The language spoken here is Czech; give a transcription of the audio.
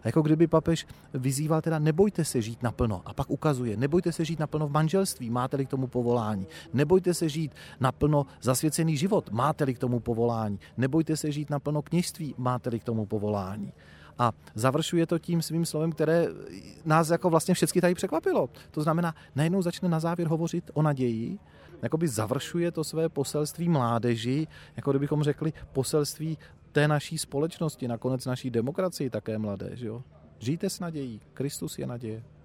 A jako kdyby papež vyzýval teda nebojte se žít naplno a pak ukazuje, nebojte se žít naplno v manželství, máte-li k tomu povolání. Nebojte se žít naplno zasvěcený život, máte-li k tomu povolání. Nebojte se žít naplno kněžství, máte-li k tomu povolání. A završuje to tím svým slovem, které nás jako vlastně všechny tady překvapilo. To znamená, najednou začne na závěr hovořit o naději, jakoby završuje to své poselství mládeži, jako kdybychom řekli poselství té naší společnosti, nakonec naší demokracii také mladé. Že jo? Žijte s nadějí, Kristus je naděje.